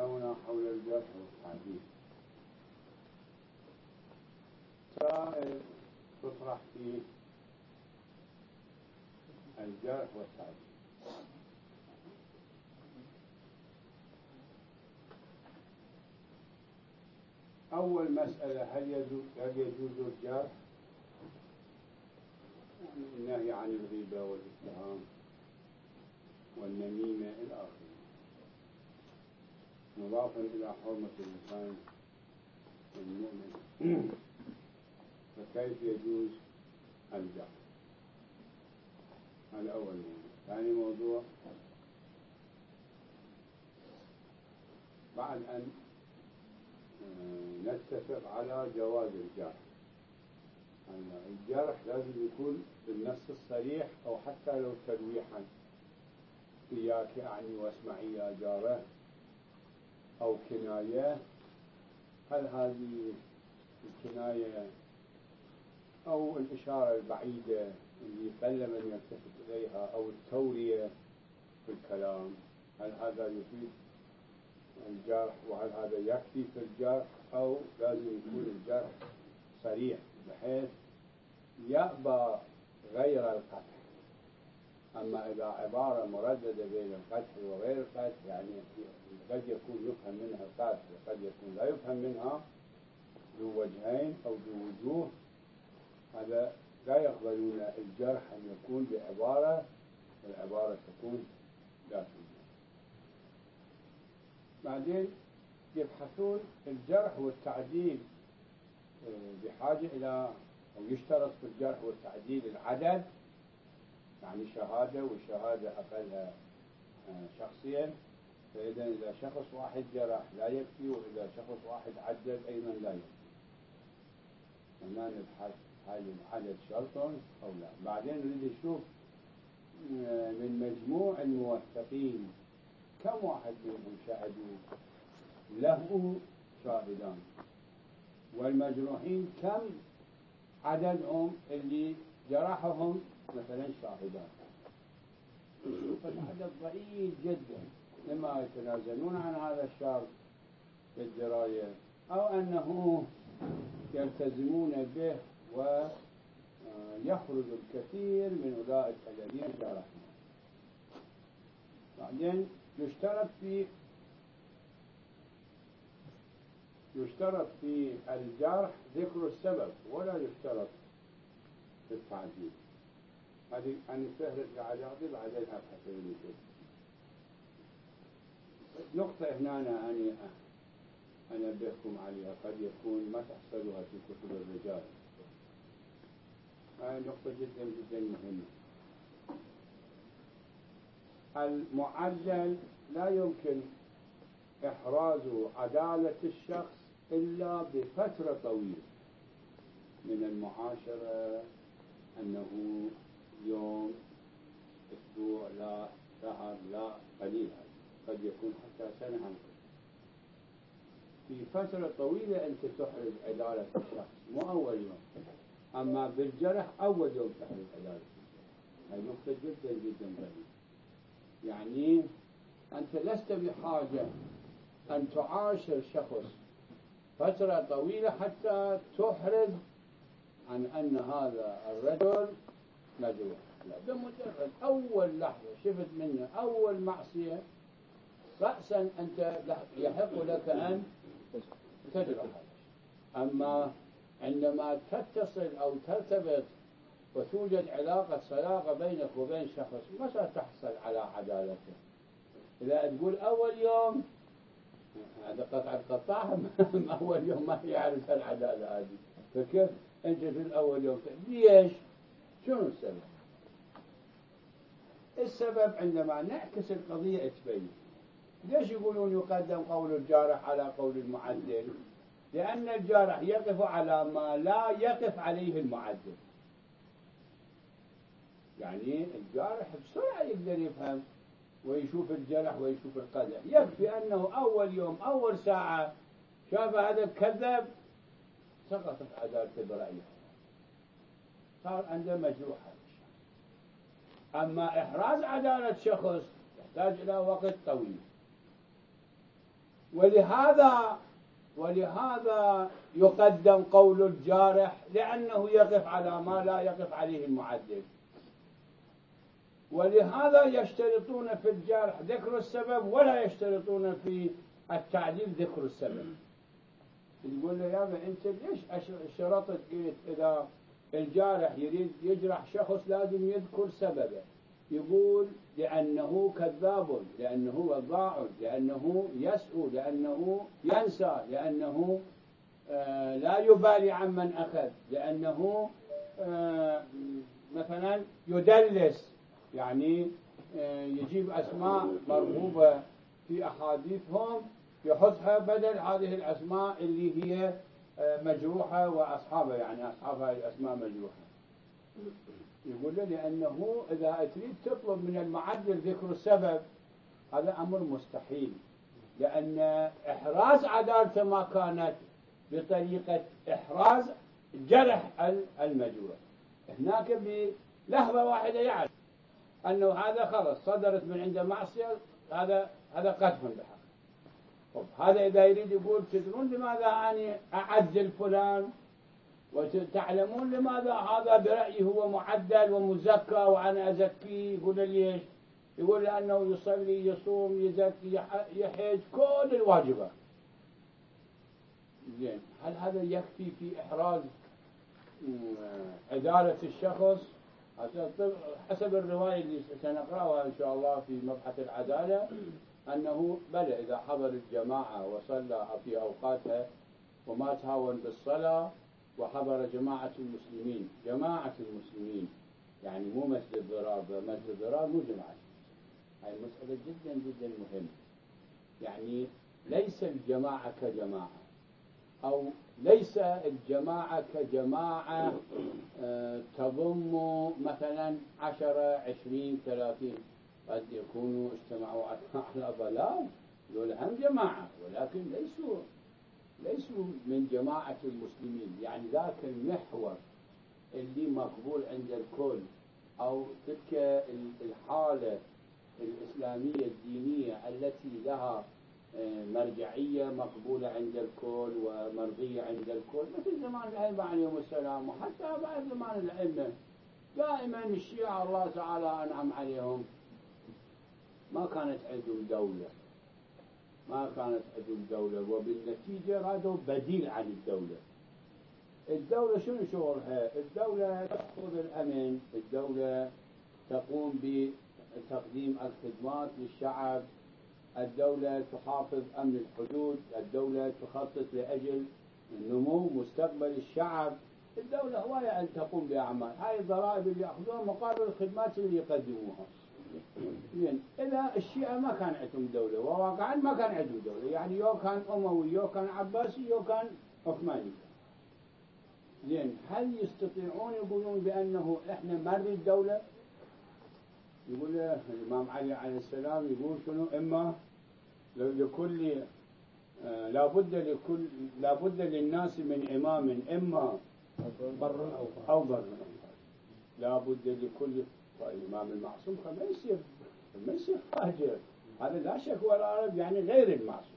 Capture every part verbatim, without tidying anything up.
كلامنا حول الجرح والتعديل. سائل تطرح فيه الجرح والتعديل. أول مسألة: هل يجوز هل يجوز الجرح؟ يعني النهي عن الغيبة والاتهام والنميمة إلى آخره، مضافا إلى حرمة الإنسان المؤمن. فكيف يجوز الجرح؟ هذا أول موضوع. ثاني موضوع: بعد أن نتفق على جواز الجرح، الجرح لازم يكون بالنص الصريح أو حتى لو تلويحا: إياك أعني واسمعي يا جارة، أو كناية. هل هذه الكناية أو الإشارة البعيدة اللي قل من يلتفت إليها، أو التورية في الكلام، هل هذا يفيد الجرح؟ وهل هذا يكفي في الجرح، أو لازم يكون الجرح صريح بحيث يأبى غير القطع؟ أما إذا عبارة مرددة بين القطع وغير القطع، يعني قد يكون يفهم منها القطع وقد يكون لا يفهم منها، ذو وجهين أو ذو وجوه، هذا لا يقبلون الجرح أن يكون بعبارة والعبارة تكون لا توجد. بعدين يبحثون الجرح والتعديل بحاجة إلى، أو يشترط في الجرح والتعديل العدد، يعني شهادة، والشهادة أقلها شخصين. فإذا إذا شخص واحد جرح لا يكفي، وإذا شخص واحد عدل أيضا لا يكفي. هنا نبحث هل العدد شرط أو لا. بعدين نريد نشوف من مجموع الموثقين كم واحد منهم شهدوا له شاهدان، والمجروحين كم عددهم اللي جرحهم مثلا شاهدان. نشوف العدد ضئيل جدا، لما يتنازلون عن هذا الشرط بالدراية، أو أنه يلتزمون به ويخرج الكثير من أولئك الذين جرحوا. بعدين يشترط في يشترط في الجرح ذكر السبب، ولا يشترط في التعديل. هذه أن فهرس العداد بعدين أبحث لكم. نقطة هنا أنا أنبهكم عليها، قد يكون ما تحصلها في كتب الرجال. هذه نقطة جدا جدا مهمة. المعدل لا يمكن إحراز عدالة الشخص إلا بفترة طويلة من المعاشرة، أنه يوم، أسبوع، لا شهر، لا قليل، قد يكون حتى سنة. في فترة طويلة أنت تحرز عدالة الشخص، مو أول يوم. أما بالجرح أول يوم تحرز عدالة الشخص. هذه نقطة جدا جدا مهمة. يعني أنت لست بحاجة أن تعاشر شخص فترة طويلة حتى تحرز عن أن هذا الرجل مجروح. لا، بمجرد أول لحظة شفت منه أول معصية، رأسا أنت يحق لك أن تجرح. أما عندما تتصل أو ترتبط وتوجد علاقة صداقة بينك وبين شخص، ما ستحصل على عدالته. إذا تقول أول يوم، هذا قطع قطعها أول يوم ما يعرف العدالة هذه. فكيف أنت في الأول يوم؟ ليش؟ شنو السبب؟ السبب عندما نعكس القضية تبين. ليش يقولون يقدم قول الجارح على قول المعدل؟ لأن الجارح يقف على ما لا يقف عليه المعدل. يعني الجارح بسرعة يقدر يفهم ويشوف الجرح ويشوف القدح. يكفي أنه أول يوم أول ساعة شاف هذا كذب، سقطت عدالته برأيه، صار عنده مجروح هذا الشخص. أما إحراز عدالة شخص يحتاج إلى وقت طويل. ولهذا ولهذا يقدم قول الجارح لأنه يقف على ما لا يقف عليه المعدل، ولهذا يشترطون في الجرح ذكر السبب ولا يشترطون في التعديل ذكر السبب. يقول له يا أنت ليش شرطت إذا الجارح يريد يجرح شخص لازم يذكر سببه؟ يقول لأنه كذاب، لأنه وضاع، لأنه يسهو، لأنه ينسى، لأنه آه لا يبالي عمن أخذ، لأنه آه مثلا يدلس، يعني آه يجيب أسماء مرغوبة في أحاديثهم يحطها بدل هذه الأسماء اللي هي آه مجروحة وأصحابها، يعني أصحاب هذه الأسماء مجروحة. يقول له لأنه إذا تريد تطلب من المعدل ذكر السبب هذا أمر مستحيل، لأن إحراز عدالته ما كانت بطريقة إحراز جرح المجروح. هناك بلحظة واحدة يعرف أنه هذا خلص صدرت من عنده معصية، هذا هذا قذف بحق. هذا إذا يريد يقول تدرون لماذا أنا أعدل فلان وتعلمون لماذا هذا برأيي هو معدل ومزكى وأنا أزكيه، يقول ليش؟ يقول لأنه يصلي يصوم يزكي يحج كل الواجبات. زين، هل هذا يكفي في إحراز عدالة الشخص؟ حسب الرواية اللي سنقرأها إن شاء الله في مبحث العدالة أنه بلى إذا حضر الجماعة وصلى في أوقاتها وما تهاون بالصلاة وحضر جماعة المسلمين، جماعة المسلمين يعني مو مسجد الضرار، مسجد الضرار مو جماعة، هاي مسألة جدا جدا مهمة. يعني ليس الجماعة كجماعة، أو ليس الجماعة كجماعة آه تضم مثلا عشرة عشرين ثلاثين، قد يكونوا اجتمعوا على ضلال، دول هم جماعة ولكن ليسوا ليسوا من جماعة المسلمين. يعني ذاك المحور اللي مقبول عند الكل، أو تلك الحالة الإسلامية الدينية التي لها مرجعية مقبولة عند الكل ومرضية عند الكل، مثل زمان الأئمة عليهم السلام، وحتى بعد زمان الأئمة دائما الشيعة الله تعالى أنعم عليهم ما كانت عندهم دولة، ما كانت عندهم دولة، وبالنتيجة رادوا بديل عن الدولة. الدولة شنو شغلها؟ الدولة تأخذ الأمن، الدولة تقوم بتقديم الخدمات للشعب، الدولة تحافظ أمن الحدود، الدولة تخطط لأجل نمو مستقبل الشعب. الدولة هواية أن تقوم بأعمال، هاي الضرائب اللي يأخذوها مقابل الخدمات اللي يقدموها. زين، إذا الشيعة ما كان عندهم دولة، وواقعا ما كان عندهم دولة، يعني يو كان أموي يو كان عباسي يو كان عثماني. زين، هل يستطيعون يقولون بأنه إحنا ما نريد دولة؟ يقول الإمام علي عليه السلام يقول شنو؟ إما لكل آه لابد لكل لابد للناس من إمام، إما بر أو بر، لابد لكل. الإمام المعصوم ما يصير ما يصير فاجر، هذا لا شك ولا ريب، يعني غير المعصوم.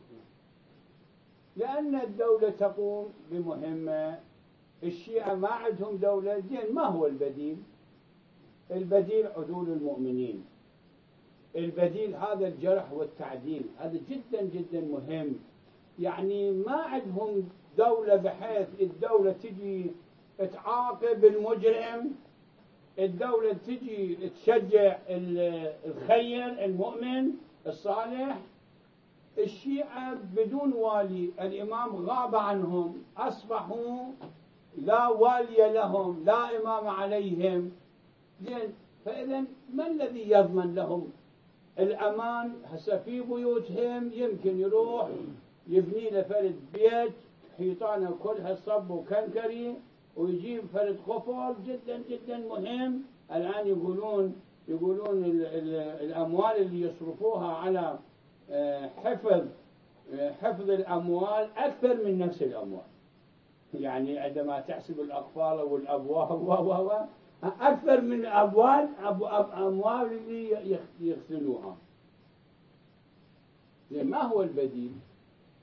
لأن الدولة تقوم بمهمة، الشيعة ما عندهم دولة. زين، ما هو البديل؟ البديل عدول المؤمنين، البديل هذا الجرح والتعديل، هذا جدا جدا مهم. يعني ما عندهم دولة بحيث الدولة تجي تعاقب المجرم، الدولة تجي تشجع الخير المؤمن الصالح. الشيعة بدون والي، الإمام غاب عنهم، أصبحوا لا والي لهم، لا إمام عليهم. زين، فإذا ما الذي يضمن لهم الأمان؟ هسه في بيوتهم يمكن يروح يبني له فرد بيت حيطانه كلها صب وكنكري ويجيب فرد قفل جدا جدا مهم. الآن يقولون يقولون ال ال الأموال اللي يصرفوها على حفظ حفظ الأموال أكثر من نفس الأموال. يعني عندما تحسب الأقفال والأبواب أكثر من الأموال أموال اللي يغسلوها. ما هو البديل؟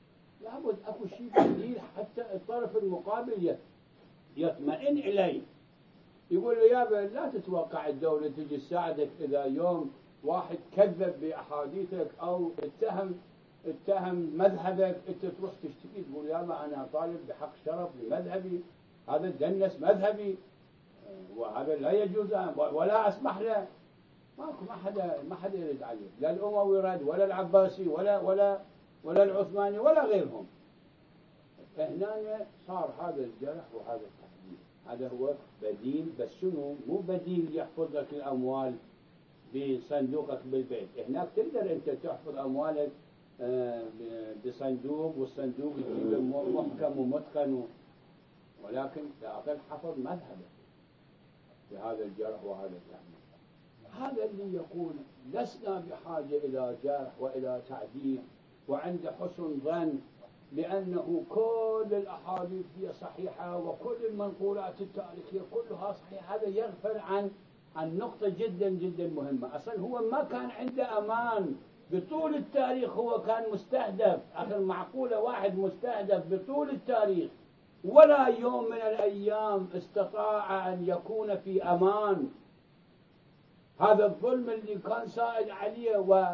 لابد اكو شيء بديل حتى الطرف المقابل يطمئن اليه. يقول له يابا لا تتوقع الدولة تجي تساعدك إذا يوم واحد كذب بأحاديثك أو اتهم اتهم مذهبك، أنت تروح تشتكي تقول يابا أنا طالب بحق شرف لمذهبي، هذا دنس مذهبي وهذا لا يجوز ولا أسمح له. ماكو ما حدا ما حدا يرد عليه، لا الأموي رد ولا العباسي ولا ولا ولا العثماني ولا غيرهم. هنا صار هذا الجرح وهذا التحديد. هذا هو بديل، بس شنو؟ مو بديل يحفظ لك الأموال بصندوقك بالبيت. هناك تقدر أنت تحفظ أموالك بصندوق، والصندوق تجيبه محكم ومتقن، ولكن الأقل حفظ مذهبك بهذا الجرح وهذا التحديد. هذا اللي يقول لسنا بحاجة إلى جرح وإلى تعديل وعند حسن ظن، لأنه كل الأحاديث هي صحيحة وكل المنقولات التاريخية كلها صحيحة. هذا يغفل عن عن نقطة جدا جدا مهمة. أصلا هو ما كان عنده أمان بطول التاريخ، هو كان مستهدف. آخر معقولة واحد مستهدف بطول التاريخ ولا يوم من الأيام استطاع أن يكون في أمان. هذا الظلم اللي كان سائد عليه و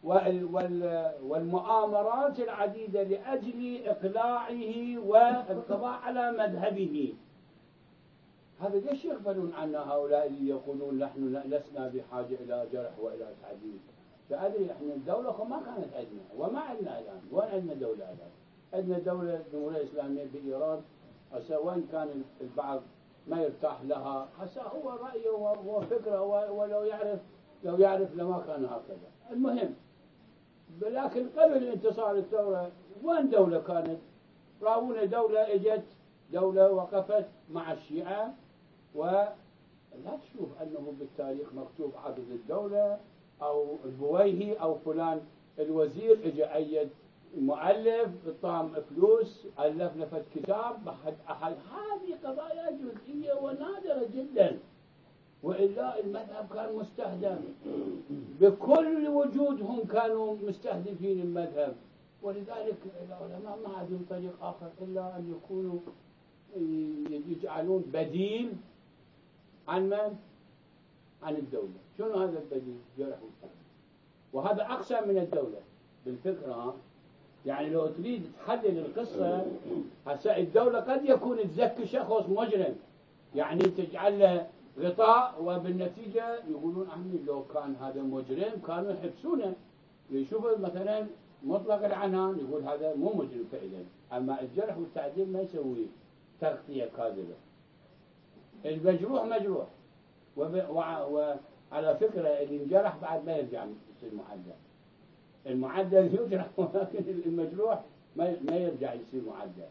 والمؤامرات العديدة لأجل إقلاعه والقضاء على مذهبه، هذا ليش يغفلون عنا هؤلاء اللي يقولون نحن لسنا بحاجة إلى جرح وإلى تعديل؟ فأدري إحنا الدولة ما كانت عندنا وما عندنا الآن. وين عندنا دولة الآن؟ عندنا دولة جمهورية إسلامية بإيران. هسه وين كان البعض ما يرتاح لها؟ هسه هو رأيه وفكره، ولو يعرف لو يعرف لما كان هكذا. المهم، لكن قبل انتصار الثورة وين دولة كانت؟ راونا دولة اجت، دولة وقفت مع الشيعة، ولا تشوف أنه بالتاريخ مكتوب عضد الدولة أو البويهي أو فلان الوزير اجى أيد مؤلف طام فلوس ألف لفت كتاب بحد أحد. هذه قضايا جزئية ونادرة جدا، وإلا المذهب كان مستهدف بكل وجودهم، كانوا مستهدفين المذهب. ولذلك العلماء ما عندهم طريق آخر إلا أن يكونوا يجعلون بديل عن من؟ عن الدولة. شنو هذا البديل؟ جرح والتعديل. وهذا أقسى من الدولة بالفكرة. يعني لو تريد تحلل القصة، هسه الدولة قد يكون تزكي شخص مجرم، يعني تجعل له غطاء، وبالنتيجة يقولون أهمي لو كان هذا مجرم كانوا يحبسونه. يشوفوا مثلا مطلق العنان يقول هذا مو مجرم فعلا. أما الجرح والتعديل ما يسوي تغطية كاذبة. المجروح مجروح، وعلى فكرة اللي انجرح بعد ما يرجع يصير معدل. المعدل يجرح ولكن المجروح ما يرجع يصير معدل.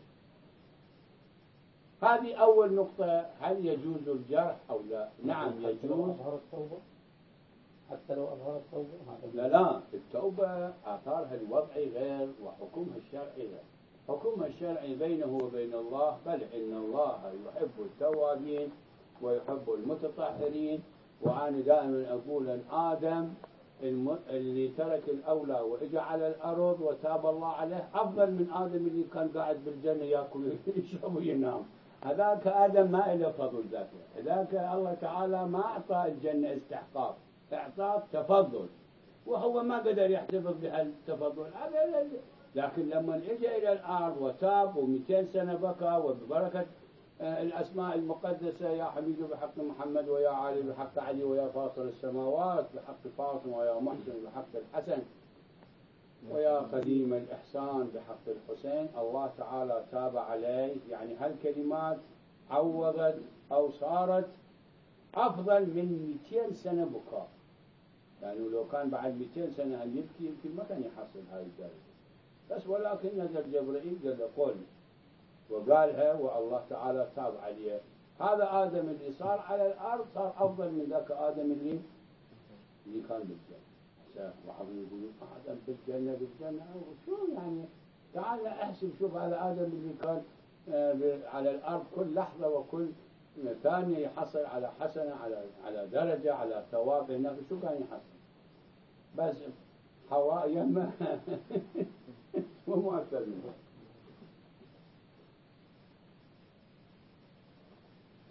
هذه أول نقطة. هل يجوز الجرح أو لا؟ نعم يجوز. أظهر التوبة حتى لو أظهر التوبة؟ لا لا، التوبة آثارها الوضعي غير وحكمها الشرعي غير. حكمها الشرعي بينه وبين الله، بل إن الله يحب التوابين ويحب المتطهرين. وأنا دائما أقول أن آدم اللي ترك الأولى وإجى على الأرض وتاب الله عليه أفضل من آدم اللي كان قاعد بالجنة يأكل ويشرب وينام. هذاك آدم ما إله فضل ذاته، هذاك الله تعالى ما أعطى الجنة استحقاق، أعطاه تفضل، وهو ما قدر يحتفظ بهالتفضل. لكن لما اجى إلى الأرض وتاب ومئتين سنة بكى، وببركة الأسماء المقدسة يا حبيبي بحق محمد، ويا علي بحق علي، ويا فاطر السماوات بحق فاطمة، ويا محسن بحق الحسن، ويا قديم الإحسان بحق الحسين، الله تعالى تاب عليه. يعني هالكلمات عوضت أو صارت أفضل من مئتين سنة بكاء. يعني لو كان بعد مئتين سنة أن يبكي يمكن ما كان يحصل هاي الدرجة. بس ولكن نزل جبرائيل قال له قل، وقالها والله تعالى تاب عليه. هذا آدم اللي صار على الأرض صار أفضل من ذاك آدم اللي اللي كان بالجنة. بعض يقولون آدم بالجنة بالجنة شو يعني؟ تعال احسب شوف هذا آدم اللي كان على الأرض كل لحظة وكل ثانية يحصل على حسنة، على على درجة، على ثواب. هناك شو كان يحصل؟ بس حواء يمه ومو أكثر منه.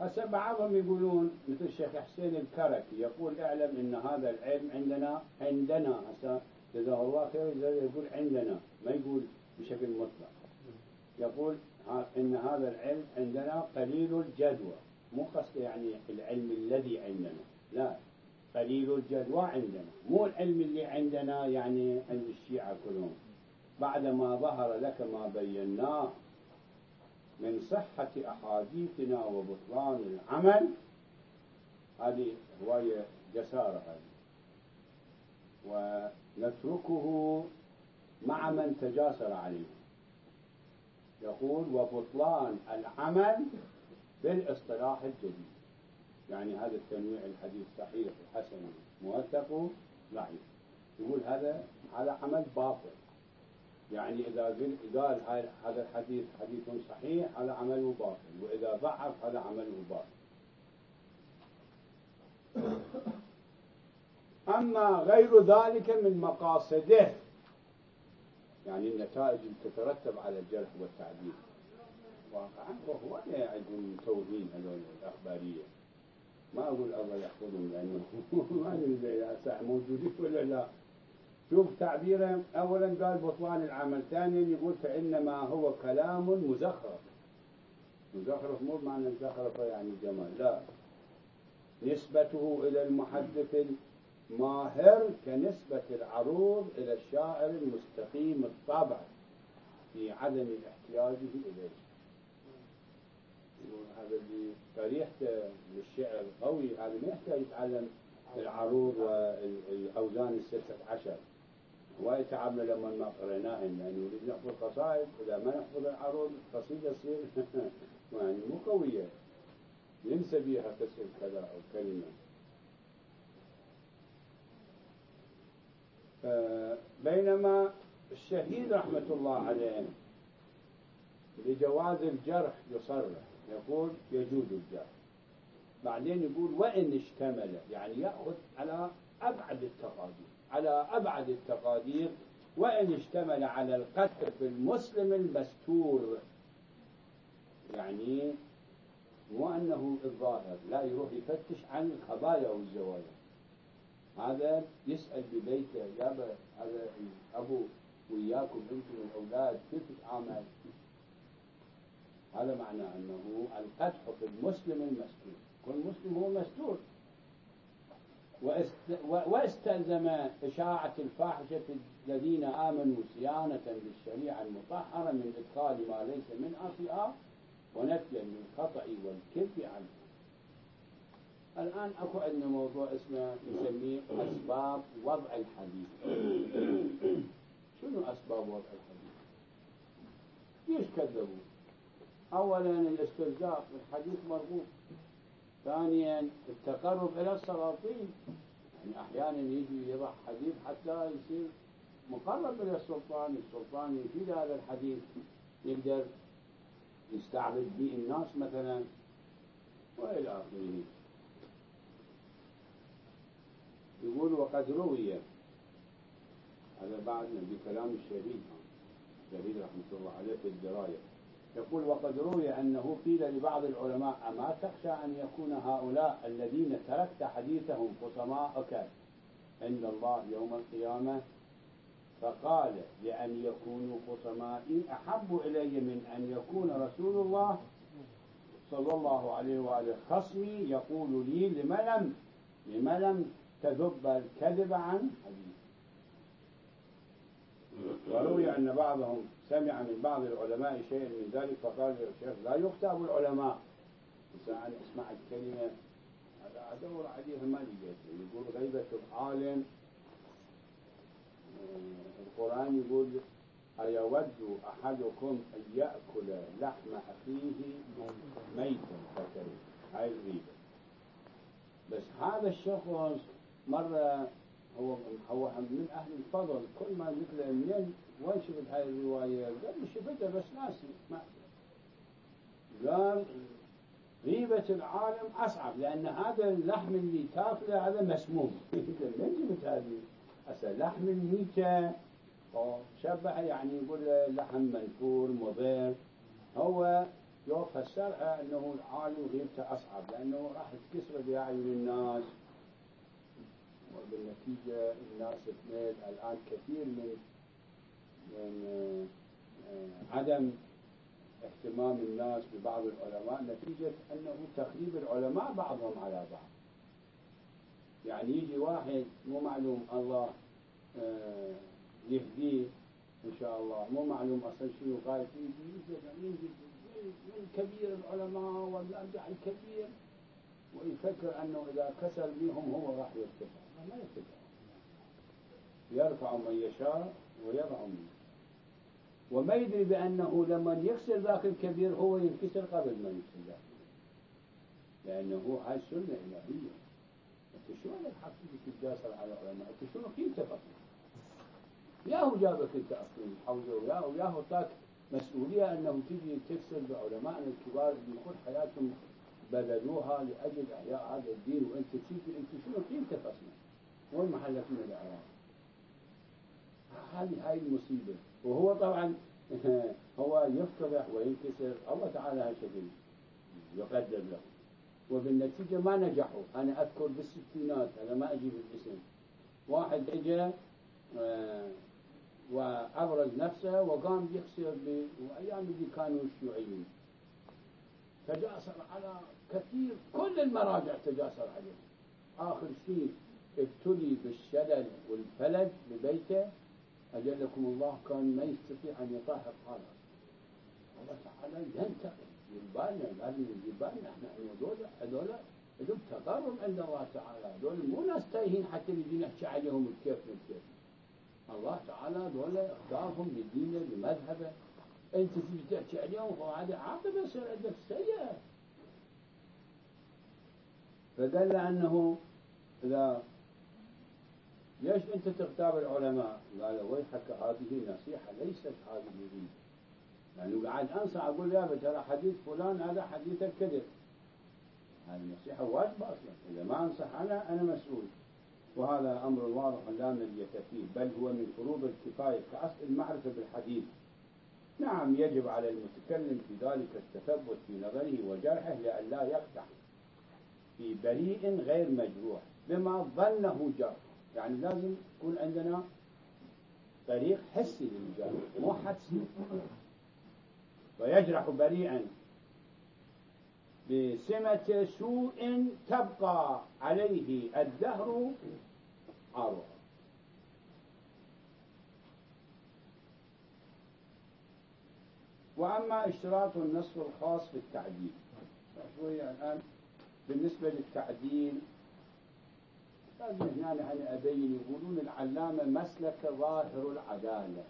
هسه بعضهم يقولون مثل الشيخ حسين الكركي يقول اعلم ان هذا العلم عندنا عندنا هسه جزاه الله خير يقول عندنا ما يقول بشكل مطلق. يقول ان هذا العلم عندنا قليل الجدوى، مو قصده يعني العلم الذي عندنا، لا، قليل الجدوى عندنا، مو العلم اللي عندنا يعني عند الشيعة كلهم. بعدما ظهر لك ما بيناه من صحة أحاديثنا وبطلان العمل، هذه هواية جسارة هذه، ونتركه مع من تجاسر عليه. يقول وبطلان العمل بالاصطلاح الجديد، يعني هذا التنويع الحديث صحيح وحسن موثق ضعيف، يقول هذا هذا عمل باطل. يعني إذا قال هذا الحديث حديث صحيح هذا عمله باطل، وإذا ضعف هذا عمله باطل. أما غير ذلك من مقاصده، يعني النتائج اللي تترتب على الجرح والتعديل، واقعا وهو عندهم توهين هذول الأخبارية. ما أقول الله يحفظهم لأنه ما ندري ساعة موجودين ولا لا. شوف تعبيره، أولا قال بطلان العمل، ثانيا يقول فإنما هو كلام مزخرف. مزخرف مو معنى مزخرف يعني جمال، لا، نسبته إلى المحدث الماهر كنسبة العروض إلى الشاعر المستقيم الطبع في عدم احتياجه إليه. هذا اللي طريقته للشعر قوي، هذا ما يحتاج يتعلم العروض والأوزان الستة عشر. هواي تعبنا لما ما قريناهن، يعني نريد نحفظ قصائد، إذا ما نحفظ العروض القصيدة تصير يعني مو قوية، ينسى بيها تصير كذا أو كلمة. بينما الشهيد رحمة الله عليه لجواز الجرح يصرح، يقول يجوز الجرح، بعدين يقول وإن اشتمل، يعني يأخذ على أبعد التقادير، على أبعد التقادير، وإن اشتمل على القتل في المسلم المستور. يعني مو أنه الظاهر، لا، يروح يفتش عن الخبايا والزوايا. هذا يسأل ببيته، يابا هذا أبو وياكم أنتم الأولاد كيف تتعامل؟ هذا معنى أنه القدح في المسلم المستور، كل مسلم هو مستور. واستلزم إشاعة الفاحشة الذين آمنوا صيانة للشريعة المطهرة من إدخال ما ليس منها في آه ونفيا للخطأ والكذب عنه. الآن أكو عندنا موضوع اسمه نسميه أسباب وضع الحديث. شنو أسباب وضع الحديث؟ ليش كذبوا؟ أولا الاسترزاق، الحديث مرغوب. ثانيا التقرب إلى السلاطين، يعني أحيانا يجي يضع حديث حتى يصير مقرب إلى السلطان، السلطان يفيد هذا الحديث يقدر يستعبد به الناس مثلا وإلى آخره. يقول وقد روي، هذا بعد بكلام الشهيد الشهيد رحمة الله عليه في الدراية، يقول وقد روي أنه قيل لبعض العلماء أما تخشى أن يكون هؤلاء الذين تركت حديثهم خصماءك عند الله يوم القيامة؟ فقال لأن يكونوا خصمائي أحب إلي من أن يكون رسول الله صلى الله عليه وآله خصمي يقول لي لم لم لم لم تذب الكذب عن حديث. وروي أن بعضهم سمع من بعض العلماء شيء من ذلك فقال الشيخ لا يغتاب العلماء. إنسان اسمع الكلمة هذا أدور عليها ما لقيته. يقول غيبة العالم، القرآن يقول أيود أحدكم أن يأكل لحم أخيه ميتا فكره، هاي الغيبة. بس هذا الشخص مرة هو هو من أهل الفضل، كل ما مثل منين وين شفت هاي الرواية؟ قال شفتها بس ناسي ما. قال غيبة العالم أصعب لأن هذا اللحم اللي تاكله هذا مسموم. منين جبت هذه؟ هسه لحم الميتة شبه يعني يقول لحم منفور مضر، هو لو فسرها أنه العالم غيبته أصعب لأنه راح تكسر بأعين الناس، وبالنتيجة الناس تميل الآن كثير من من عدم اهتمام الناس ببعض العلماء نتيجة أنه تخريب العلماء بعضهم على بعض. يعني يجي واحد مو معلوم الله يهديه إن شاء الله، مو معلوم أصلا شنو قال فيه، يجي من كبير العلماء والأرجح الكبير ويفكر أنه إذا كسر بهم هو راح يرتفع. ما يرتفع، يرفع من يشاء ويضع من يشاء، وما يدري بأنه لما يكسر ذاك الكبير هو ينكسر قبل ما يكسر ذاك، لأنه هاي سنة إلهية. أنت شلون الحقيقة تتجاسر على العلماء؟ أنت شلون قيمتك أصلا؟ ياهو جابك أنت أصلا حوزه، وياهو ياهو طاك مسؤولية أنه تجي تكسر بعلماءنا الكبار اللي كل حياتهم بذلوها لأجل إحياء هذا الدين، وأنت تيجي أنت شنو قيمتك أصلا؟ وين محلك من الإعراب؟ هذه هاي المصيبة. وهو طبعا هو يفتضح وينكسر، الله تعالى هالشكل يقدر له، وبالنتيجة ما نجحوا. أنا أذكر بالستينات، أنا ما أجيب الاسم، واحد إجا وأبرز نفسه وقام يكسر بأيام اللي كانوا الشيوعيين، تجاسر على كثير، كل المراجع تجاسر عليه. آخر شيء ابتلي بالشلل والفلج ببيته، أجلكم الله، كان ما يستطيع أن يطهر حاله. الله تعالى ينتقم، يبالنا، لازم يبالنا احنا هذول هذول هذول تقرب عند الله تعالى، هذول مو ناس تايهين حتى نجي نحكي عليهم بكيف بالكيف. الله تعالى هذول اختارهم لدينه لمذهبه، انت تجي تحكي عليهم فهذا عاقبه يصير عندك سيئه. فقال له انه اذا ليش انت تغتاب العلماء؟ قال ويحك، هذه نصيحه ليست هذه دين. يعني قاعد انصح اقول يا ترى حديث فلان هذا حديث الكذب، هذه النصيحه واجبه اصلا، اذا ما انصح انا انا مسؤول. وهذا امر واضح لا مرية فيه، بل هو من فروض الكفايه كاصل المعرفه بالحديث. نعم يجب على المتكلم في ذلك التثبت في نظره وجرحه لئلا يقدح في بريء غير مجروح بما ظنه جرح. يعني لازم يكون عندنا طريق حسي للجرح مو حدسي. ويجرح بريئا بسمة سوء تبقى عليه الدهر عارها. وأما اشتراط النص الخاص في التعديل، شوية الآن بالنسبة للتعديل لازم هنا أنا أبين. يقولون العلامة مسلك ظاهر العدالة،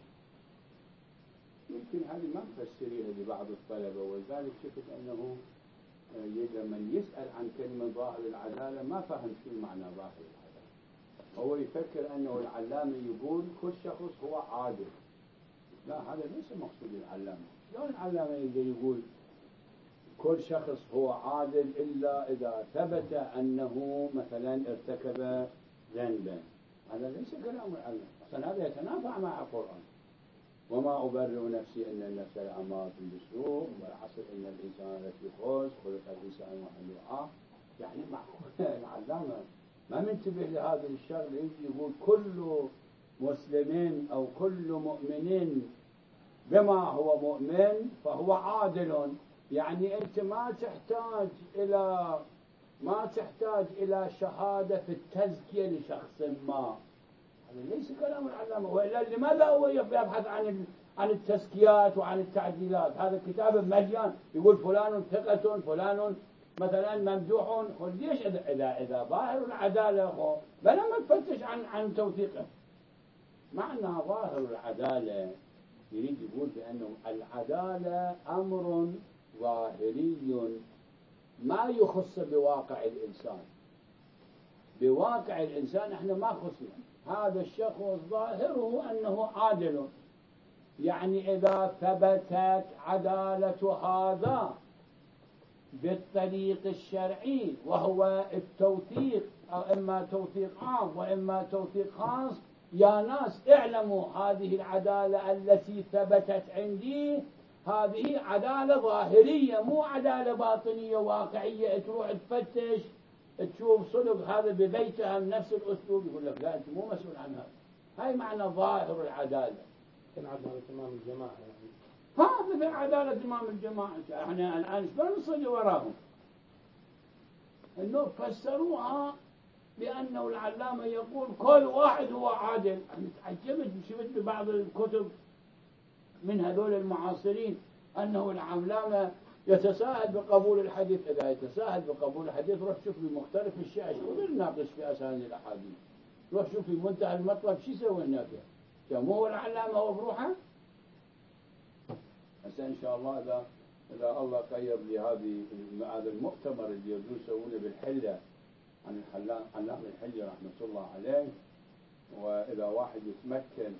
يمكن هذه ما مفسرينها لبعض الطلبة، ولذلك شفت أنه لما يسأل عن كلمة ظاهر العدالة ما فهم شو معنى ظاهر العدالة. هو يفكر أنه العلامة يقول كل شخص هو عادل. لا، هذا ليس مقصود العلامة. شلون العلامة يقدر يقول كل شخص هو عادل إلا إذا ثبت أنه مثلا ارتكب ذنبا؟ هذا ليس كلام العلامة، أصلا هذا يتنافى مع القرآن. وما أبرئ نفسي إن النفس لأمارة بالسوء والعصر إن الإنسان لفي خسر خلق الإنسان وحلوعا. يعني معقول العلامة ما منتبه لهذا الشغل، يجي يقول كل مسلم أو كل مؤمن بما هو مؤمن فهو عادل. يعني أنت ما تحتاج إلى ما تحتاج إلى شهادة في التزكية لشخص ما. هذا ليس كلام العلامة. وإلا لماذا هو يبحث عن عن التزكيات وعن التعديلات؟ هذا كتاب مليان يقول فلان ثقة، فلان مثلا ممدوح. ليش إذا إذا ظاهر العدالة بلا ما تفتش عن عن توثيقه؟ معنى ظاهر العدالة يريد يقول بأنه العدالة أمر ظاهري ما يخص بواقع الإنسان. بواقع الإنسان احنا ما خصنا. هذا الشخص ظاهره أنه عادل، يعني إذا ثبتت عدالة هذا بالطريق الشرعي وهو التوثيق، أو إما توثيق عام وإما توثيق خاص، يا ناس اعلموا هذه العدالة التي ثبتت عندي هذه عدالة ظاهرية مو عدالة باطنية واقعية، تروح تفتش تشوف صدق هذا ببيته نفس الأسلوب يقول لك لا أنت مو مسؤول عن هذا. هاي معنى ظاهر العدالة. كان عدالة إمام الجماعة يعني. هذا في عدالة إمام الجماعة. احنا الآن شلون نصلي وراهم؟ إنه فسروها بأنه العلامة يقول كل واحد هو عادل. أنا تعجبت شفت ببعض الكتب من هذول المعاصرين أنه العلامة يتساهل بقبول الحديث. إذا يتساهل بقبول الحديث روح شوف بمختلف الشيء خذ نناقش في أسانيد الأحاديث. روح شوف في منتهى المطلب شو يسوي هناك. كان مو هو العلامة هو بروحه. هسه إن شاء الله إذا إذا الله قيض لي هذه هذا المؤتمر اللي يسوونه بالحلة عن العلامة الحلي رحمة الله عليه، وإذا واحد يتمكن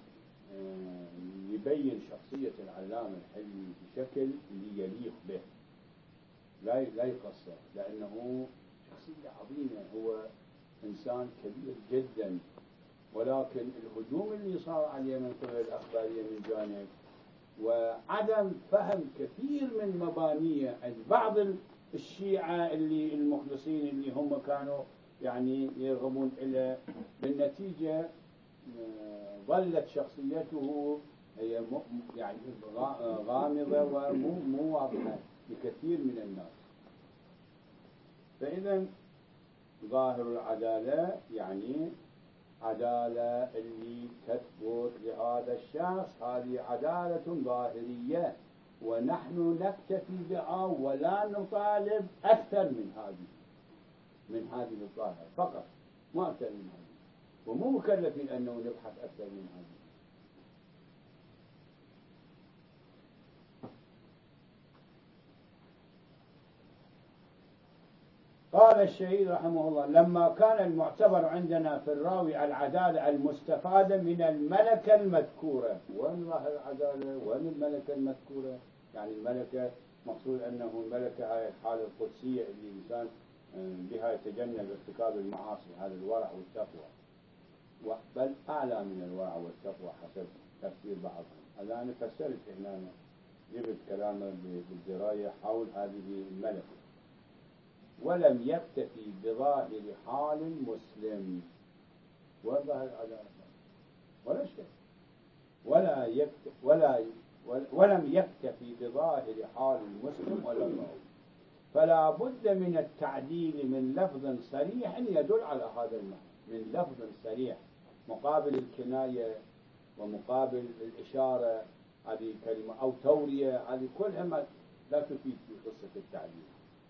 يبين شخصية العلامة الحلي بشكل اللي يليق به لا لا يقصر، لأنه شخصية عظيمة، هو إنسان كبير جدا، ولكن الهجوم اللي صار عليه من قبل الأخبارية من جانب وعدم فهم كثير من مبانيه عند بعض الشيعة اللي المخلصين اللي هم كانوا يعني يرغبون إلى، بالنتيجة ظلت شخصيته هي يعني غامضة ومو مو واضحة لكثير من الناس. فإذا ظاهر العدالة يعني عدالة اللي تثبت لهذا الشخص، هذه عدالة ظاهرية ونحن نكتفي بها ولا نطالب أكثر من هذه من هذه الظاهرة فقط، ما أكثر من هذه، ومو مكلفين أنه نبحث أكثر من هذه. قال الشهيد رحمه الله: لما كان المعتبر عندنا في الراوي العدالة المستفادة من الملكة المذكورة. وين ظاهر العدالة؟ وين الملكة المذكورة؟ يعني الملكة مقصود أنه الملكة هاي الحالة القدسية اللي الإنسان بها يتجنب ارتكاب المعاصي، هذا الورع والتقوى، بل أعلى من الورع والتقوى حسب تفسير بعضهم. هذا أنا فسرت هنا، جبت كلامه بالدراية حول هذه الملكة. ولم يكتفي بظاهر حال المسلم، وظاهر العدالة ولا شيء، ولا يكتفي ولا ولم يكتفي بظاهر حال المسلم ولا الراوي، فلا بد من التعديل من لفظ صريح يدل على هذا المعنى، من لفظ صريح مقابل الكناية ومقابل الإشارة، هذه كلمة أو تورية، هذه كلها لا تفيد في قصة التعديل.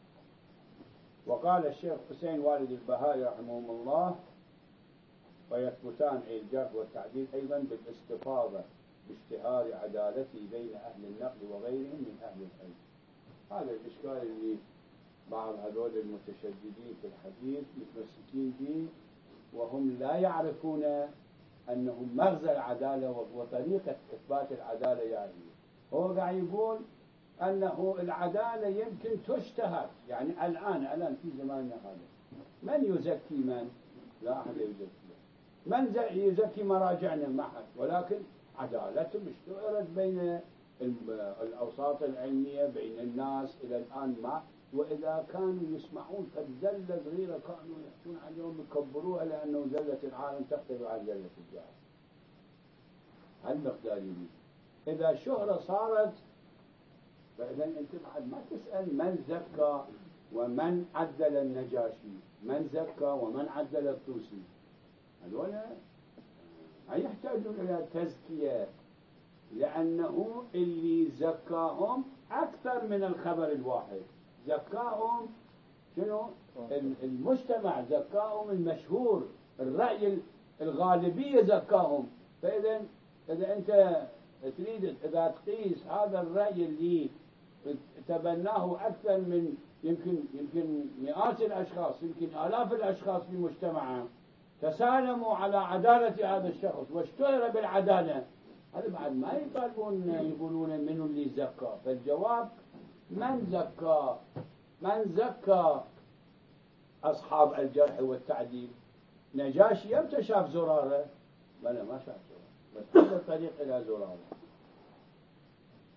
وقال الشيخ حسين والد البهائي رحمه الله: ويثبتان أي الجرح والتعديل أيضا بالاستفاضة باشتهار عدالته بين أهل النقل وغيرهم من أهل العلم. هذا الإشكال اللي بعض هذول المتشددين في الحديث متمسكين به، وهم لا يعرفون أنه مغزى العدالة وطريقة إثبات العدالة. يعني هو قاعد يقول أنه العدالة يمكن تشتهر، يعني الآن الآن في زماننا هذا من يزكي من؟ لا أحد يزكي. من يزكي مراجعنا؟ ما أحد. ولكن عدالتهم اشتهرت بين الأوساط العلمية بين الناس إلى الآن. ما وإذا كانوا يسمعون قد زلة صغيرة كانوا يحكون عليهم يكبروها لأنه زلة العالم تختلف عن زلة الجاهل. هالمقدار يريد. إذا شهرة صارت، فإذا أنت بعد ما تسأل من زكى ومن عدل النجاشي، من زكى ومن عدل الطوسي، هذول ما يحتاجون إلى تزكية، لأنه اللي زكاهم أكثر من الخبر الواحد. زكاهم شنو؟ المجتمع زكاهم، المشهور، الرأي الغالبية زكاهم. فإذا إذا أنت تريد إذا تقيس هذا الرأي اللي تبناه أكثر من يمكن يمكن مئات الأشخاص، يمكن آلاف الأشخاص في مجتمعهم، تسالموا على عدالة هذا الشخص واشتهر بالعدالة، هذا بعد ما يطالبون يقولون منو اللي زكى. فالجواب من زكى؟ من زكى أصحاب الجرح والتعديل؟ نجاشي يمتى شاف زرارة؟ بلا ما شاف زرارة، بس هذا الطريق إلى زرارة.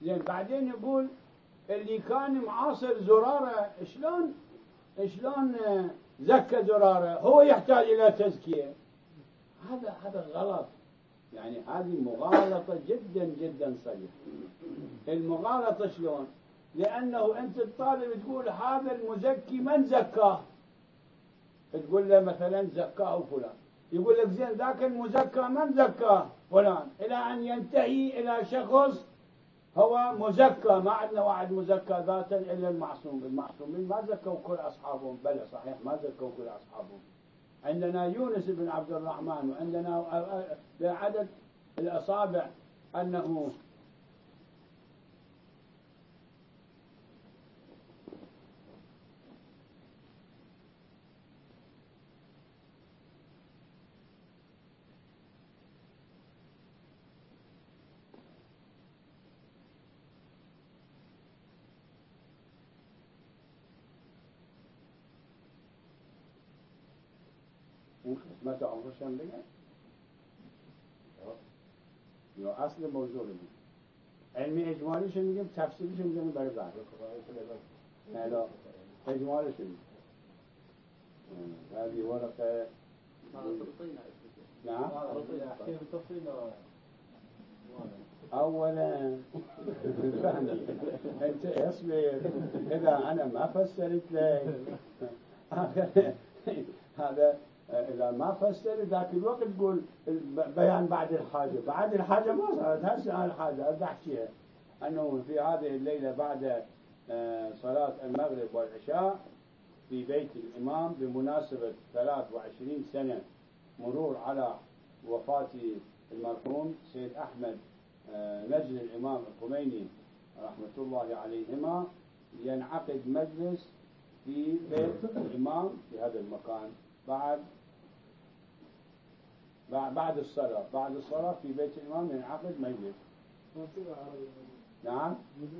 زين بعدين يقول اللي كان معاصر زرارة شلون شلون زكى زرارة هو يحتاج إلى تزكية. هذا هذا غلط، يعني هذه مغالطة جدا جدا صريحة. المغالطة شلون؟ لأنه أنت الطالب تقول هذا المزكي من زكاه، تقول له مثلا زكاه فلان، يقول لك زين ذاك المزكى من زكاه فلان، إلى أن ينتهي إلى شخص هو مزكى. ما عندنا واحد مزكى ذاتا إلا المعصوم. المعصومين ما زكوا كل أصحابهم، بل صحيح ما زكوا كل أصحابهم. عندنا يونس بن عبد الرحمن، وعندنا بعدد الأصابع أنه متى عمره كم بقى؟ يو أصل موضوع علمي إجمالي شنو نجيب تفصيلي شنو نجيب بربع. لا إجمالي شنو؟ هذه ورقة. نعم. أولا أنت اصبر، إذا أنا ما فسرت لك هذا إذا ما فسر ذاك الوقت تقول بيان بعد الحاجة. بعد الحاجة ما صارت، هسه الحاجة أبدأ أحكيها أنه في هذه الليلة بعد صلاة المغرب والعشاء في بيت الإمام بمناسبة ثلاث وعشرين سنة مرور على وفاة المرحوم سيد أحمد نجل الإمام الخميني رحمة الله عليهما، ينعقد مجلس في بيت الإمام في هذا المكان بعد بعد الصلاة. بعد الصلاة في بيت الإمام ينعقد مجلس. نعم.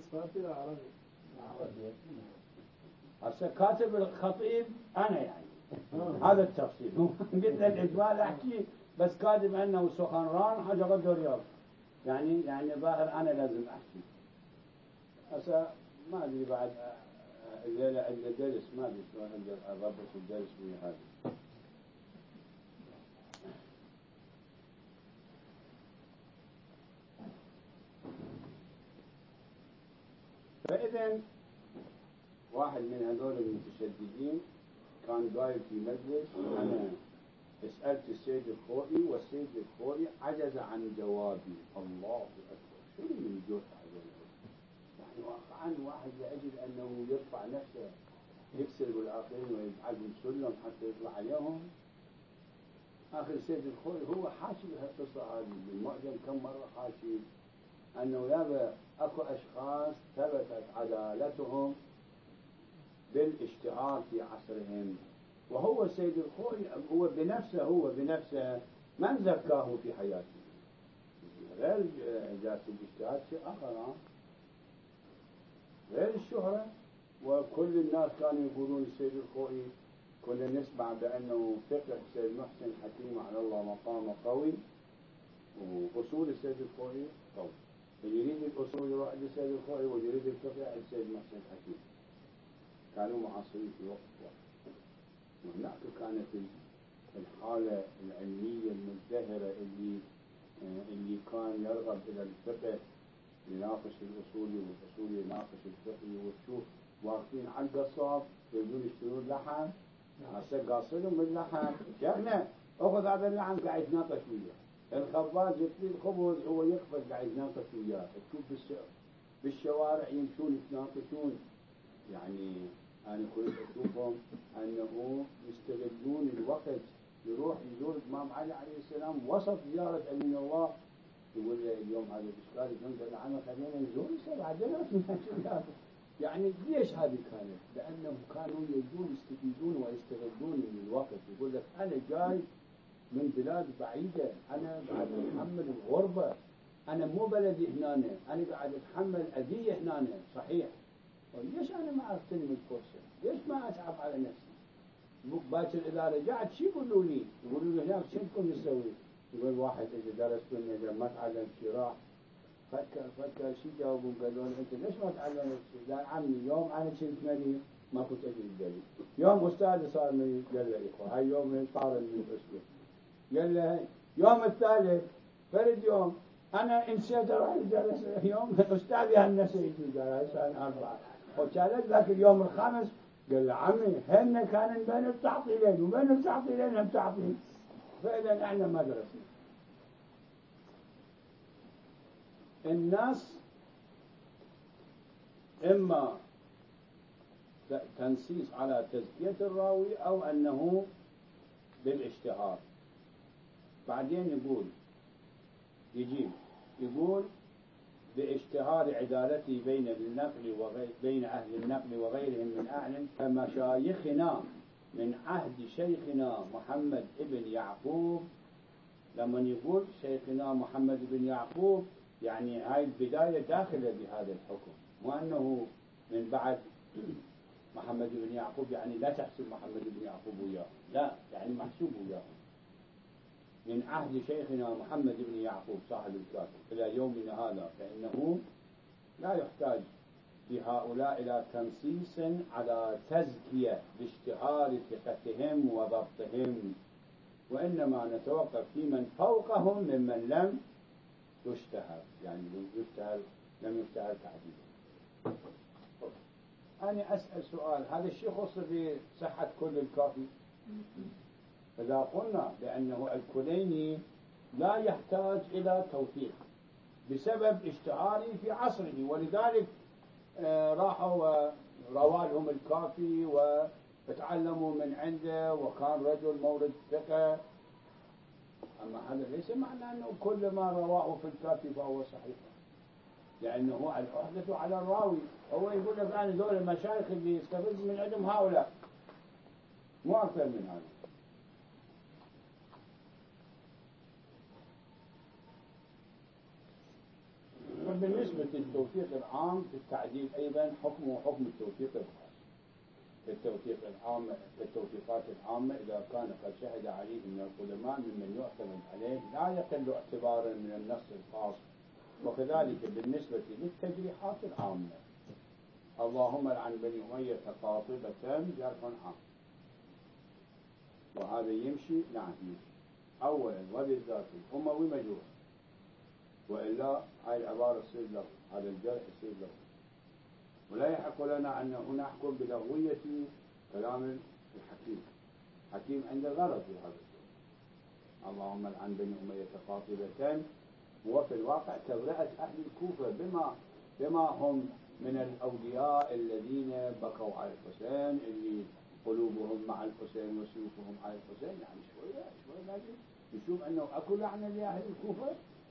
هسه كاتب الخطيب أنا يعني هذا التفصيل. قلنا الإجمال أحكي بس كاتب أنه سخنران حاجة غدر رياض، يعني يعني ظاهر أنا لازم أحكي. هسه ما أدري بعد الليلة عند الدرس ما أدري شلون أقدر أضبط الدرس في هذا. فإذا واحد من هذول المتشددين كان قايل في مجلس أنا سألت السيد الخوئي والسيد الخوئي عجز عن جوابي. الله أكبر، شنو من جرح هذول؟ يعني واقعا واحد لأجل أنه يرفع نفسه يكسر بالآخرين ويجعلهم سلم حتى يطلع عليهم. آخر السيد الخوئي هو حاشي بهالقصة هذه بالمعجم كم مرة حاشي أنه يابا أكو أشخاص ثبتت عدالتهم بالاشتهار في عصرهم، وهو السيد الخوئي هو بنفسه هو بنفسه من زكاه في حياته. غير جالس الاجتهاد شيء آخر، غير الشهرة. وكل الناس كانوا يقولون السيد الخوئي، كنا نسمع بأنه فقه السيد محسن حكيم على الله مقامه قوي، وأصول السيد الخوئي قوي. اللي يريد الأصول يروح عند السيد الخوئي، واللي يريد الفقه عند السيد محسن حكيم. كانوا معاصرين في وقت واحد. وهناك كانت الحالة العلمية المزدهرة اللي اللي كان يرغب إلى الفقه يناقش الأصولي، والأصولي يناقش الفقهي، وتشوف واقفين على القصاب يريدون يشترون لحم، هسه قاصلهم باللحم. شيخنا أخذ هذا اللحم قاعد يتناقش وياه، الخباز يطفي الخبز هو يقفز قاعد يتناقش وياه. تشوف بالشوارع يمشون يتناقشون. يعني أنا كنت أشوفهم أنه يستغلون الوقت، يروح يزور الإمام علي عليه السلام وسط زيارة أمين الله، يقول له اليوم هذا الإشكال يقول له عم خلينا نزور بعدين. يعني ليش هذه كانت؟ لأنهم كانوا يجون يستفيدون ويستغلون من الوقت. يقول لك أنا جاي من بلاد بعيدة، أنا قاعد أتحمل الغربة، أنا مو بلدي هنا، أنا قاعد أتحمل أذية هنا صحيح، ليش أنا ما أغتنم الفرصة؟ ليش ما أتعب على نفسي؟ باكر إذا رجعت شو يقولوا لي؟ يقولوا لي هناك شو كنت تسوي؟ يقول واحد إذا درس الدنيا ما تعلم شي راح فكر فكر شو جاوبون قالوا له انت ليش ما تعلمت شيء؟ قال عمي يوم انا كنت مريض ما كنت اجي الدليل، يوم استاذي صار مريض قال له اخوه هاي يوم من طار من اسبوع، قال له يوم الثالث فرد يوم انا انسيت اروح الجلسه، يوم استاذي هم نسيت قال هسه انا اربعه، وكانت ذاك اليوم الخامس قال له عمي هن كان بين التعطيلين وبين التعطيلين هم تعطيل، فاذا احنا مدرسه. الناس إما تنصيص على تزكية الراوي أو أنه بالاشتهار. بعدين يقول يجيب يقول باشتهار عدالته بين النقل وغير بين أهل النقل وغيرهم من أهل كمشايخنا من عهد شيخنا محمد ابن يعقوب. لما يقول شيخنا محمد بن يعقوب يعني هاي البداية داخلة بهذا الحكم، مو أنه من بعد محمد بن يعقوب يعني لا تحسب محمد بن يعقوب وياه، لا يعني محسوب وياه. من عهد شيخنا محمد بن يعقوب صاحب الكافي إلى يومنا هذا، فإنه لا يحتاج في هؤلاء إلى تنصيص على تزكية باشتهار ثقتهم وضبطهم، وإنما نتوقف في من فوقهم ممن لم يشتهر، يعني يشتهر لم يشتهر تعديله. أنا أسأل سؤال، هذا الشيء خص بصحة كل الكافي؟ إذا قلنا بأنه الكليني لا يحتاج إلى توثيق بسبب اشتهاره في عصره، ولذلك آه راحوا وروى لهم الكافي وتعلموا من عنده وكان رجل مورد ثقة، أما هذا ليس معنى أنه كل ما رواه في الكافي فهو صحيح، لأنه العهدة على الراوي. هو يقول لك أنا دول المشايخ اللي يستفز من عندهم هؤلاء، مو أكثر من هذا. وبالنسبة للتوثيق العام في التعديل أيضا حكمه حكم التوثيق الخاص. التوثيق العام التوثيقات العامة إذا كان قد شهد عليه من القدماء ممن يعتمد عليه لا يقل اعتبارا من النص الخاص. وكذلك بالنسبة للتجريحات العامة، اللهم لعن بني أمية قاطبة جرح عام، وهذا يمشي نعم يمشي أولا وبالذات الأموي مجروح، وإلا هاي العبارة تصير له، هذا الجرح يصير له، ولا يحق لنا أن نحكم بلغوية كلام الحكيم. حكيم عنده غرض في هذا الشيء. اللهم لعن بني أمية قاطبة، وفي الواقع تبرأت أهل الكوفة بما بما هم من الأولياء الذين بكوا على الحسين، اللي قلوبهم مع الحسين وسيوفهم على الحسين، يعني شوية شوية لازم نشوف أنه أكو لعنة لأهل الكوفة.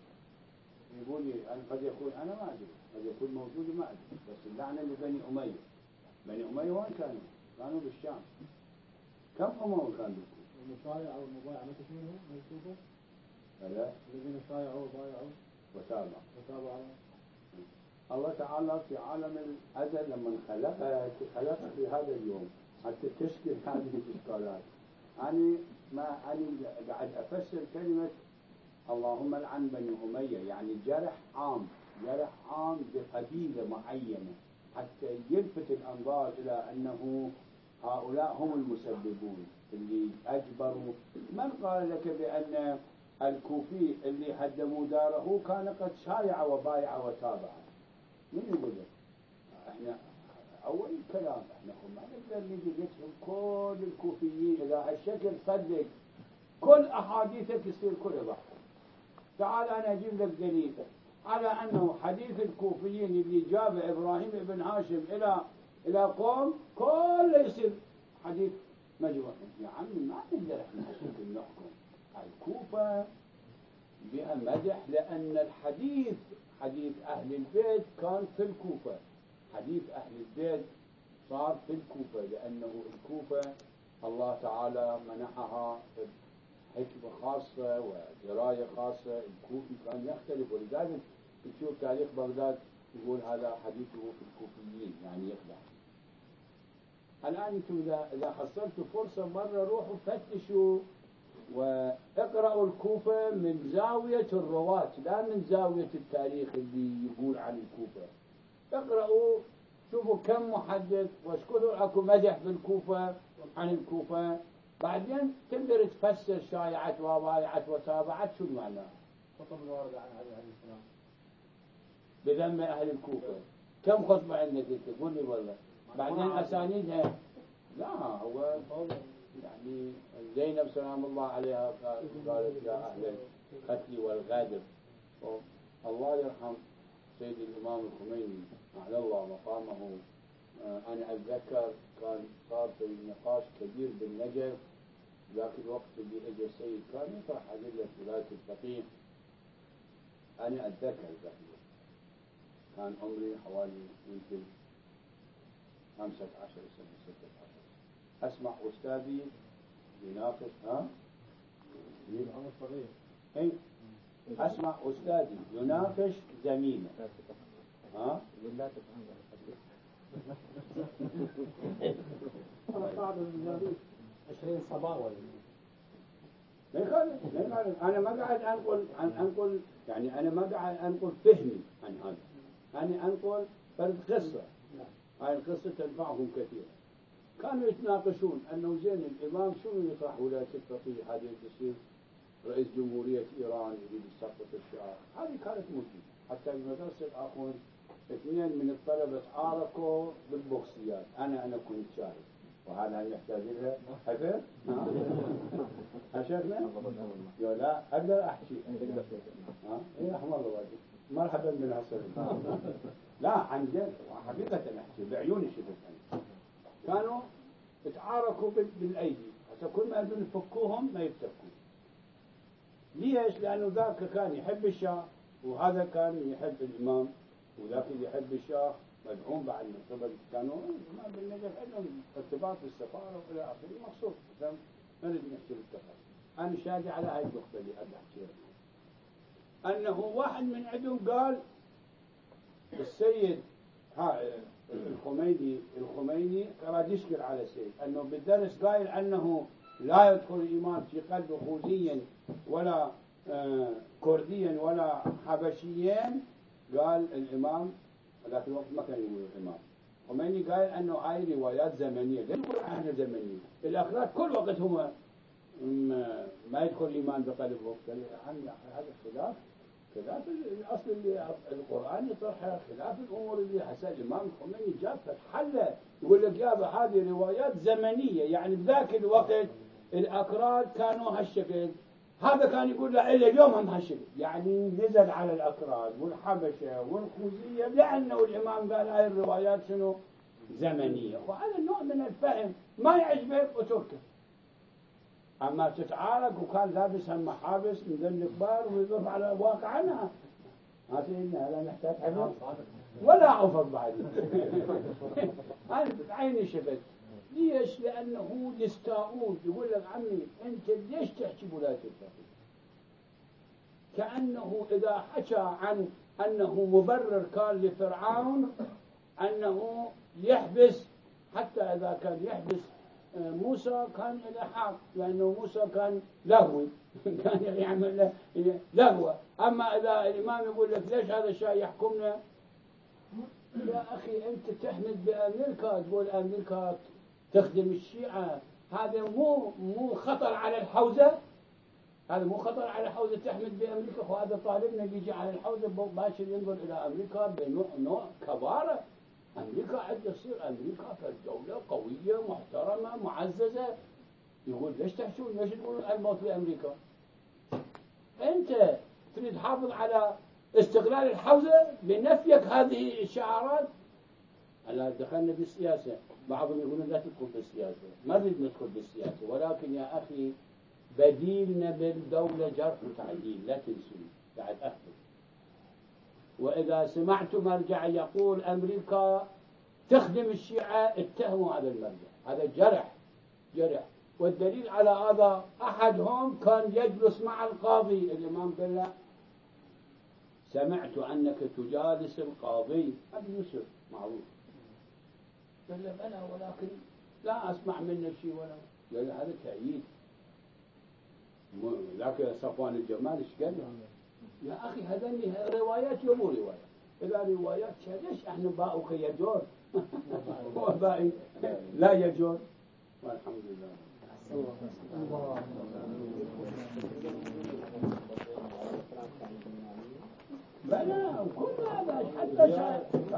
يقول لي أنا قد يكون أنا ما أدري، قد يكون موجود ما أدري، بس اللعنة لبني أمية. بني أمية وين كانوا؟ كانوا بالشام. كم أمم كانوا بالكوفة؟ المشايع أو المبايع متى فيهم من الكوفة؟ لا الذين شايعوا وبايعوا وتابعوا وتابعوا. الله تعالى في عالم الأزل لما خلقك خلقك في هذا اليوم حتى تشكل هذه الإشكالات. أنا ما أنا قاعد أفسر كلمة اللهم لعن بني أمية، يعني جرح عام، جرح عام بقبيلة معينة حتى يلفت الأنظار إلى أنه هؤلاء هم المسببون اللي أجبروا. من قال لك بأن الكوفي اللي هدموا داره كان قد شايع وبايع وتابع؟ من يقول لك؟ احنا اول كلام احنا ما نقدر نجي نكتب كل الكوفيين الى هالشكل، صدق كل احاديثك يصير كلها ضحك. تعال انا اجيب لك دليل على انه حديث الكوفيين اللي جاب ابراهيم بن هاشم الى الى قوم كله يصير حديث مجروح. يا عمي ما نقدر احنا هالشكل نحكم. الكوفه بها مدح لان الحديث حديث أهل البيت كان في الكوفة، حديث أهل البيت صار في الكوفة، لأنه الكوفة الله تعالى منحها حكمة خاصة ودراية خاصة. الكوفي كان يختلف، ولذلك تشوف تاريخ بغداد يقول هذا حديثه في الكوفيين، يعني يخدع. الآن أنتم إذا إذا حصلتوا فرصة مرة روحوا فتشوا واقرأوا الكوفة من زاوية الرواة لا من زاوية التاريخ اللي يقول عن الكوفة. اقرأوا شوفوا كم محدث واشكروا اكو مدح بالكوفة عن الكوفة، بعدين تقدر تفسر شايعت وبايعت وتابعت شو المعنى. خطب الوارد عن علي عليه السلام بذم أهل الكوفة كم خطبة عندك انت قول لي والله. بعدين أسانيدها لا هو يعني زينب سلام الله عليها قالت يا أهل القتل والغادر. الله يرحم سيد الإمام الخميني أعلى الله مقامه. أنا أتذكر كان صار في نقاش كبير بالنجف ذاك الوقت اللي اجى السيد كان يطرح أدلة ولاية الفقيه. أنا أتذكر ذاك الوقت كان عمري حوالي يمكن خمسة عشر سنة ستة عشر. أسمع أستاذي يناقش ها؟ العمر صغير. إيه؟ أسمع أستاذي يناقش زميله ها؟ لا تفهم أنا قاعد من عشرين صباوة ما يخالف ما يخالف. أنا ما قاعد أنقل عن أنقل يعني أنا ما قاعد أنقل فهمي عن هذا. أنا أنقل فرد قصة. هاي القصة تنفعهم كثيرا. كانوا يتناقشون أنه زين الإمام شنو يطرح ولاية الفقيه هذه تصير رئيس جمهورية إيران يريد يسقط الشعار. هذه كانت موجودة حتى المدرسة الآخرين اثنين من الطلبة تعاركوا بالبوكسيات. أنا أنا كنت شارك وهذا يحتاج لها حفر ها ها شيخنا يا لا أقدر أحكي ها إيه رحم الله والديك مرحبا بالحسن. لا عن جد حقيقة أحكي بعيوني شفت أنا. كانوا يتعاركوا بالأيدي حتى كل ما يبون يفكوهم ما يفتكون. ليش؟ لأنه ذاك كان يحب الشاه وهذا كان يحب الإمام وذاك اللي يحب الشاه مدعوم بعد من قبل كانوا ما بالنجف عندهم ارتباط بالسفارة وإلى آخره مقصود. ما نريد نحكي بالتفاصيل. أنا شادي على هاي النقطة اللي أبي أحكيها أنه واحد من عندهم قال السيد ها الخميني الخميني قاعد يشكل على السيد أنه بالدرس قايل أنه لا يدخل الإيمان في قلب خوزيا ولا آه كرديا ولا حبشيا. قال الإمام ذاك الوقت ما كان يقول الإمام خميني قال أنه هاي روايات زمنية. ليش يقول احنا زمنية؟ الأخلاق كل وقت هم ما يدخل الإيمان بقلبهم. قال عمي هذا خلاف خلاف الأصل اللي القرآن يطرحه خلاف الأمور اللي حسن الإمام الخميني جاب حله يقول لك يابا هذه روايات زمنية يعني بذاك الوقت الأكراد كانوا هالشكل. هذا كان يقول لا إلا اليوم هم هالشكل يعني نزل على الأكراد والحبشة والخوزية لأنه الإمام قال هاي الروايات شنو زمنية. وهذا النوع من الفهم ما يعجبك وتركه. أما تتعارك وكان لابس محابس من ذي الكبار ويضرب على واقعنا ما سيدنا لا نحتاج حفظ ولا عفظ بعد. أنا بعيني شفت. ليش؟ لأنه يستاءون يقول لك عمي أنت ليش تحكي بولاية الفقيه؟ كأنه إذا حكى عن أنه مبرر كان لفرعون أنه يحبس حتى إذا كان يحبس موسى كان له حق لأنه موسى كان لهوي كان يعمل له لهوة. أما إذا الإمام يقول لك ليش هذا الشيء يحكمنا؟ يا أخي أنت تحمد بأمريكا تقول أمريكا تخدم الشيعة. هذا مو مو خطر على الحوزة. هذا مو خطر على الحوزة تحمد بأمريكا. وهذا طالبنا اللي يجي على الحوزة باشر ينظر إلى أمريكا بنوع نوع كبارة. أمريكا عد يصير أمريكا كدولة قوية محترمة معززة. يقول ليش تحشون ليش تقولون الموت لأمريكا؟ أنت تريد تحافظ على استقلال الحوزة بنفيك هذه الشعارات. هلا دخلنا بالسياسة بعضهم يقولون لا تدخل بالسياسة. ما نريد ندخل بالسياسة ولكن يا أخي بديلنا بالدولة جرح وتعديل لا تنسون بعد أخذ. وإذا سمعت مرجع يقول أمريكا تخدم الشيعة اتهموا هذا المرجع. هذا جرح جرح. والدليل على هذا أحدهم كان يجلس مع القاضي. الإمام قال له سمعت أنك تجالس القاضي أبي يوسف معروف. قال له بلى ولكن لا أسمع منه شيء ولا. قال له هذا تأييد م- لكن صفوان الجمال ايش قال له؟ يا اخي هذني روايات يبو روايات اذا روايات ليش احنا باؤك يجور هو بائي لا يجور والحمد لله. بلى وكل هذا حتى